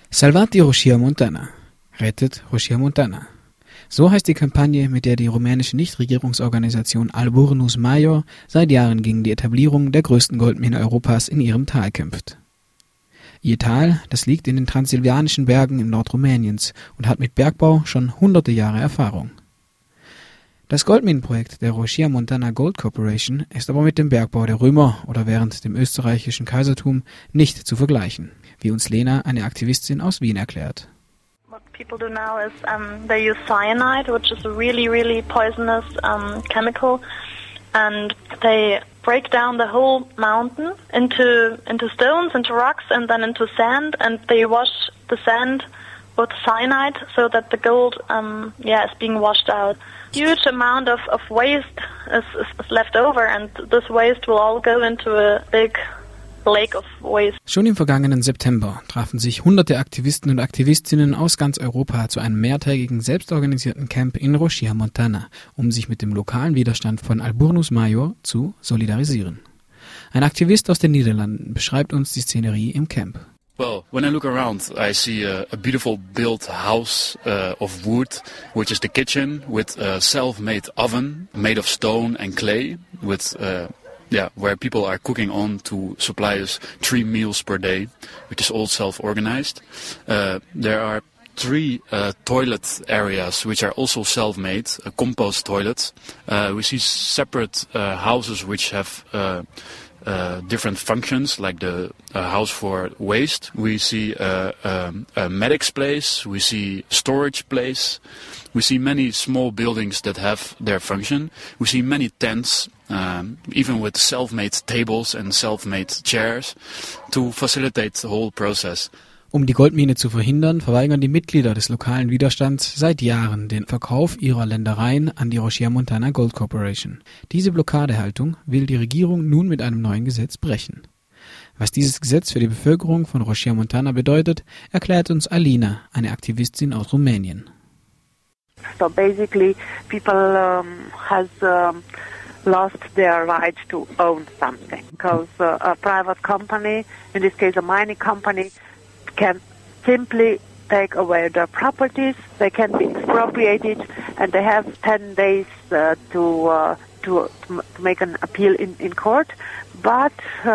Salvati Roșia-Montana. Rettet Roșia-Montana. So heißt die Kampagne, mit der die rumänische Nichtregierungsorganisation Alburnus Major seit Jahren gegen die Etablierung der größten Goldmine Europas in ihrem Tal kämpft. Ihr Tal, das liegt in den transsilvanischen Bergen im Nordrumäniens und hat mit Bergbau schon hunderte Jahre Erfahrung. Das Goldminenprojekt der Roșia-Montana Gold Corporation ist aber mit dem Bergbau der Römer oder während dem österreichischen Kaisertum nicht zu vergleichen, wie uns Lena, eine Aktivistin aus Wien, erklärt. What people do now is they use cyanide, which is a really, really poisonous chemical, and they break down the whole mountain into stones, into rocks, and then into sand, and they wash the sand with cyanide so that the gold is being washed out. Huge amount of waste is left over, and this waste will all go into a big lake of waste. Schon im vergangenen September trafen sich hunderte Aktivisten und Aktivistinnen aus ganz Europa zu einem mehrtägigen selbstorganisierten Camp in Roșia-Montana, um sich mit dem lokalen Widerstand von Alburnus Major zu solidarisieren. Ein Aktivist aus den Niederlanden beschreibt uns die Szenerie im Camp. Well, when I look around, I see a beautiful built house of wood, which is the kitchen, with a self-made oven made of stone and clay, with where people are cooking on to supply us 3 meals per day, which is all self-organized. There are 3 toilet areas which are also self-made, compost toilets. We see separate houses which have different functions, like the house for waste. We see a medic's place, we see storage place, we see many small buildings that have their function. We see many tents, even with self-made tables and self-made chairs, to facilitate the whole process. Um die Goldmine zu verhindern, verweigern die Mitglieder des lokalen Widerstands seit Jahren den Verkauf ihrer Ländereien an die Roșia-Montana Gold Corporation. Diese Blockadehaltung will die Regierung nun mit einem neuen Gesetz brechen. Was dieses Gesetz für die Bevölkerung von Roșia-Montana bedeutet, erklärt uns Alina, eine Aktivistin aus Rumänien. So basically, people has lost their right to own something because a private company, in this case a mining company, can simply take away their properties. They can be expropriated, and they have 10 days to make an appeal in court. But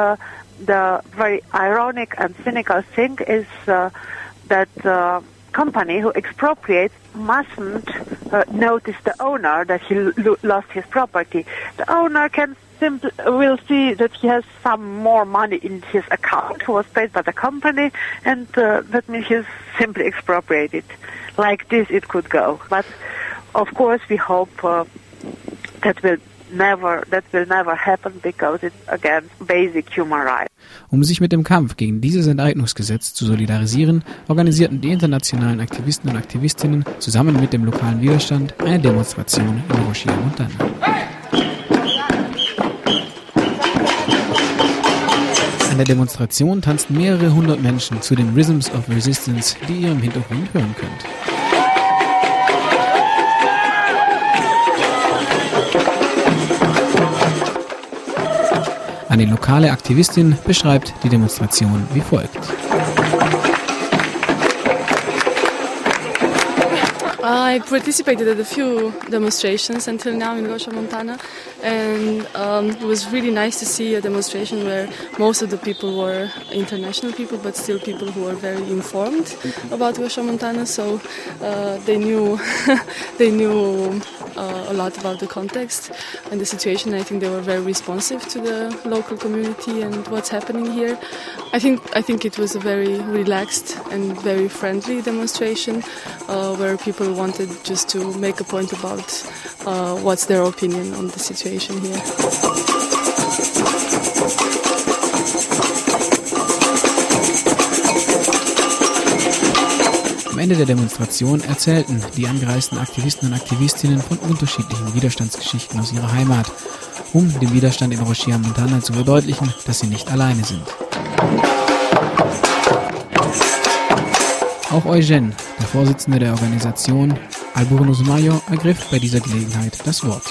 the very ironic and cynical thing is that the company who expropriates mustn't notice the owner that he lost his property. The owner will see that he has some more money in his account who was paid by the company, and that means he's simply expropriated. Like this it could go. But of course we hope that will never happen, because it's against basic human rights. Um sich mit dem Kampf gegen dieses Enteignungsgesetz zu solidarisieren, organisierten die internationalen Aktivisten und Aktivistinnen zusammen mit dem lokalen Widerstand eine Demonstration in Roșia-Montana. An der Demonstration tanzten mehrere hundert Menschen zu den Rhythms of Resistance, die ihr im Hintergrund hören könnt. Eine lokale Aktivistin beschreibt die Demonstration wie folgt. I participated at a few demonstrations until now in Roșia-Montana, and it was really nice to see a demonstration where most of the people were international people, but still people who were very informed about Roșia-Montana, so they knew a lot about the context and the situation. I think they were very responsive to the local community and what's happening here. I think it was a very relaxed and very friendly demonstration where people wanted just to make a point about what's their opinion on the situation here. Am Ende der Demonstration erzählten die angereisten Aktivisten und Aktivistinnen von unterschiedlichen Widerstandsgeschichten aus ihrer Heimat, um dem Widerstand in Roșia-Montana zu verdeutlichen, dass sie nicht alleine sind. Auch Eugen, der Vorsitzende der Organisation Alburnus Major, ergriff bei dieser Gelegenheit das Wort.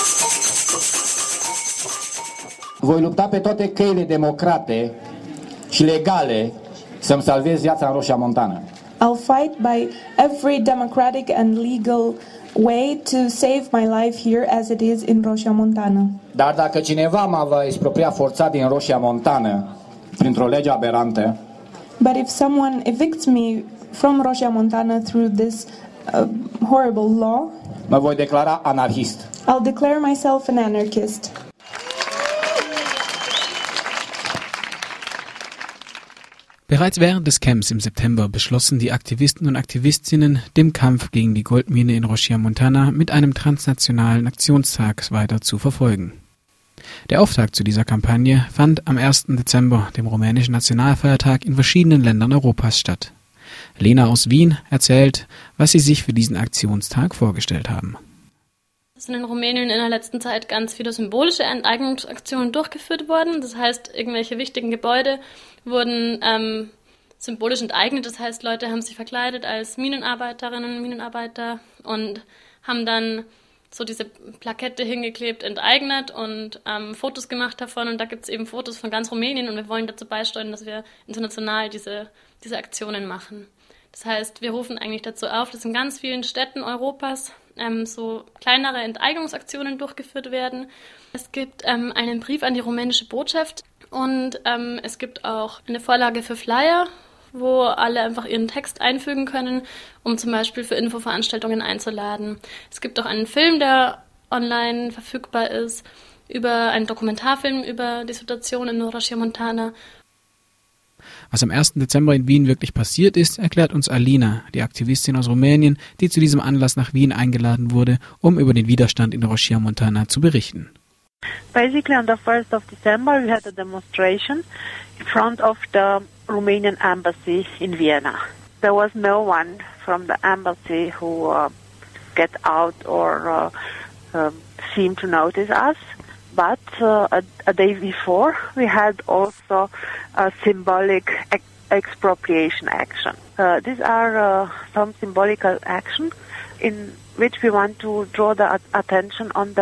Voi lupta pe toate căile democrate și legale să-mi salvez viața în Roșia Montană. I'll fight by every democratic and legal way to save my life here as it is in Roșia Montană. Dar dacă cineva mă va expropria forțat din Roșia Montană printr-o lege aberantă, but if someone evicts me from Roșia Montană through this horrible law, mă voi declara anarhist. I'll declare myself an anarchist. Bereits während des Camps im September beschlossen die Aktivisten und Aktivistinnen, dem Kampf gegen die Goldmine in Roșia Montana mit einem transnationalen Aktionstag weiter zu verfolgen. Der Auftakt zu dieser Kampagne fand am 1. Dezember, dem rumänischen Nationalfeiertag, in verschiedenen Ländern Europas statt. Lena aus Wien erzählt, was sie sich für diesen Aktionstag vorgestellt haben. Es sind in Rumänien in der letzten Zeit ganz viele symbolische Enteignungsaktionen durchgeführt worden. Das heißt, irgendwelche wichtigen Gebäude wurden symbolisch enteignet. Das heißt, Leute haben sich verkleidet als Minenarbeiterinnen und Minenarbeiter und haben dann so diese Plakette hingeklebt, enteignet und Fotos gemacht davon. Und da gibt es eben Fotos von ganz Rumänien und wir wollen dazu beisteuern, dass wir international diese Aktionen machen. Das heißt, wir rufen eigentlich dazu auf, dass in ganz vielen Städten Europas so kleinere Enteignungsaktionen durchgeführt werden. Es gibt einen Brief an die rumänische Botschaft und es gibt auch eine Vorlage für Flyer, wo alle einfach ihren Text einfügen können, um zum Beispiel für Infoveranstaltungen einzuladen. Es gibt auch einen Film, der online verfügbar ist, einen Dokumentarfilm über die Situation in Roșia Montana. Was am 1. Dezember in Wien wirklich passiert ist, erklärt uns Alina, die Aktivistin aus Rumänien, die zu diesem Anlass nach Wien eingeladen wurde, um über den Widerstand in Roșia Montana zu berichten. Basically, on the 1st of December, we had a demonstration in front of the Romanian embassy in Vienna. There was no one from the embassy who get out or seemed to notice us. But a day before, we had also a symbolic expropriation action. These are some symbolical action in which we want to draw the attention on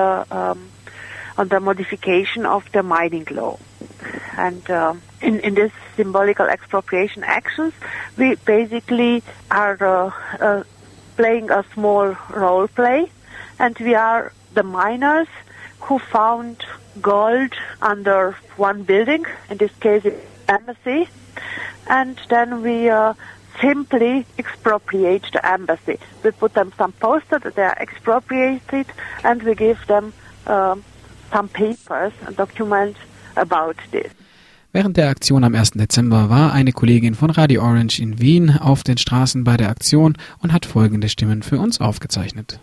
the modification of the mining law. And in this symbolical expropriation actions, we basically are playing a small role play, and we are the miners who found gold under one building, in this case the embassy, and then we simply expropriate the embassy. We put them some posters that they are expropriated, and we give them some papers and documents about this. Während der Aktion am 1. Dezember war eine Kollegin von Radio Orange in Wien auf den Straßen bei der Aktion und hat folgende Stimmen für uns aufgezeichnet.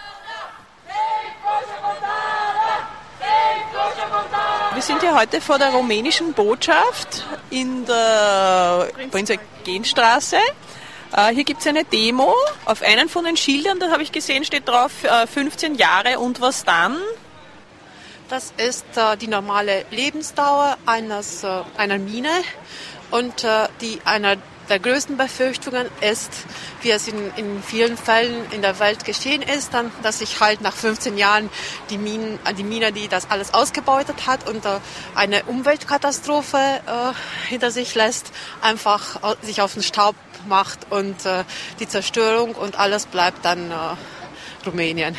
Wir sind ja heute vor der rumänischen Botschaft in der Prinz-Eugen-Straße. Hier gibt es eine Demo. Auf einem von den Schildern, da habe ich gesehen, steht drauf 15 Jahre und was dann? Das ist die normale Lebensdauer einer Mine und einer der größten Befürchtungen ist, wie es in vielen Fällen in der Welt geschehen ist, dann, dass sich halt nach 15 Jahren die Mine, die das alles ausgebeutet hat und eine Umweltkatastrophe hinter sich lässt, einfach sich auf den Staub macht und die Zerstörung und alles bleibt dann in Rumänien.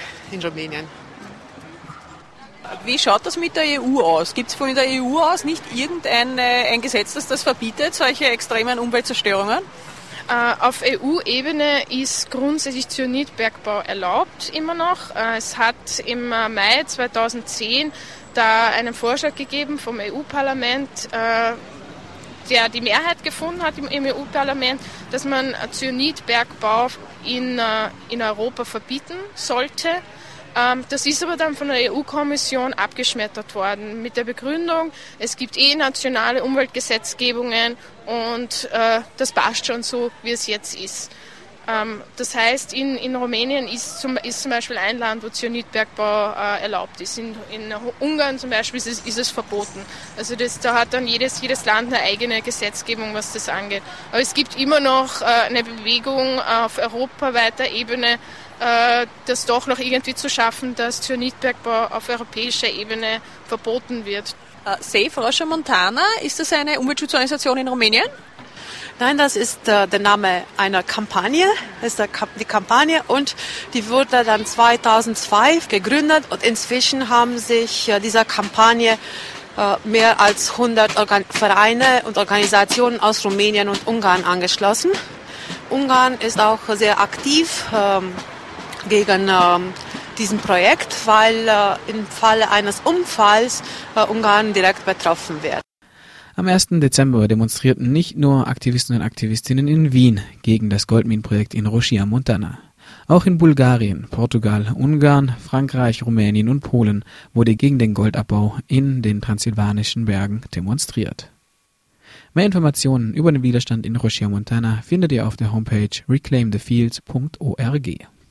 Wie schaut das mit der EU aus? Gibt es von der EU aus nicht ein Gesetz, das verbietet, solche extremen Umweltzerstörungen? Auf EU-Ebene ist grundsätzlich Cyanidbergbau erlaubt immer noch. Es hat im Mai 2010 da einen Vorschlag gegeben vom EU-Parlament, der die Mehrheit gefunden hat im EU-Parlament, dass man Cyanidbergbau in Europa verbieten sollte. Das ist aber dann von der EU-Kommission abgeschmettert worden mit der Begründung, es gibt nationale Umweltgesetzgebungen und das passt schon so, wie es jetzt ist. Das heißt, in Rumänien ist zum Beispiel ein Land, wo Cyanidbergbau erlaubt ist. In Ungarn zum Beispiel ist es verboten. Also da hat dann jedes Land eine eigene Gesetzgebung, was das angeht. Aber es gibt immer noch eine Bewegung auf europaweiter Ebene, das doch noch irgendwie zu schaffen, dass Cyanidbergbau auf europäischer Ebene verboten wird. Save Roșia Montana, ist das eine Umweltschutzorganisation in Rumänien? Nein, das ist der Name einer Kampagne, das ist die Kampagne und die wurde dann 2002 gegründet und inzwischen haben sich dieser Kampagne mehr als 100 Vereine und Organisationen aus Rumänien und Ungarn angeschlossen. Ungarn ist auch sehr aktiv gegen diesem Projekt, weil im Falle eines Unfalls Ungarn direkt betroffen wird. Am 1. Dezember demonstrierten nicht nur Aktivisten und Aktivistinnen in Wien gegen das Goldminenprojekt in Roșia Montana. Auch in Bulgarien, Portugal, Ungarn, Frankreich, Rumänien und Polen wurde gegen den Goldabbau in den transsilvanischen Bergen demonstriert. Mehr Informationen über den Widerstand in Roșia Montana findet ihr auf der Homepage reclaimthefields.org.